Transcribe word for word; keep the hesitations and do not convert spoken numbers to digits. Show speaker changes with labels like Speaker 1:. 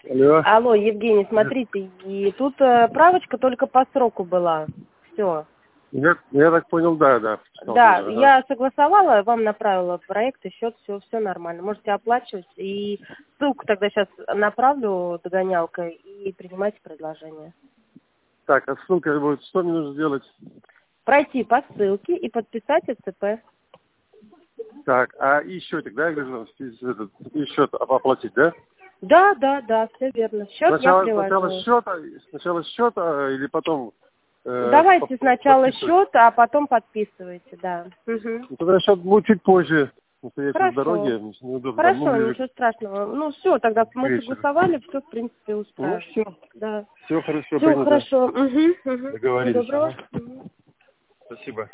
Speaker 1: Алло.
Speaker 2: Алло, Евгений, смотрите, и тут э, правочка только по сроку была. Все.
Speaker 1: Я, я так понял, да, да.
Speaker 2: Да,
Speaker 1: Ага.
Speaker 2: я согласовала, вам направила проект и счет, все, все нормально. Можете оплачивать. И ссылку тогда сейчас направлю догонялкой и принимайте предложение.
Speaker 1: Так, а ссылка будет, что мне нужно сделать?
Speaker 2: Пройти по ссылке и подписать ЭЦП.
Speaker 1: Так, а и счетик, да, я говорю, этот, и счет оплатить, да?
Speaker 2: Да, да, да, все верно. Счет
Speaker 1: Сначала,
Speaker 2: я
Speaker 1: сначала
Speaker 2: приложила.
Speaker 1: счета, сначала счета или потом... Э,
Speaker 2: Давайте сначала
Speaker 1: подписывать?
Speaker 2: счет, а потом подписывайте, да. Угу.
Speaker 1: Ну, тогда счет будет чуть позже, потому что я сейчас в
Speaker 2: Хорошо.
Speaker 1: дороге, мне неудобно, там, ну,
Speaker 2: Хорошо,
Speaker 1: ближе
Speaker 2: ничего страшного. Ну все, тогда
Speaker 1: к
Speaker 2: мы
Speaker 1: вечеру.
Speaker 2: согласовали, все в принципе
Speaker 1: Ну,
Speaker 2: устраивает.
Speaker 1: все,
Speaker 2: Да.
Speaker 1: все хорошо,
Speaker 2: Все
Speaker 1: принято.
Speaker 2: хорошо. Угу, угу. Всего
Speaker 1: Договорились,
Speaker 2: доброго.
Speaker 1: ага.
Speaker 2: Мгм.
Speaker 1: Спасибо.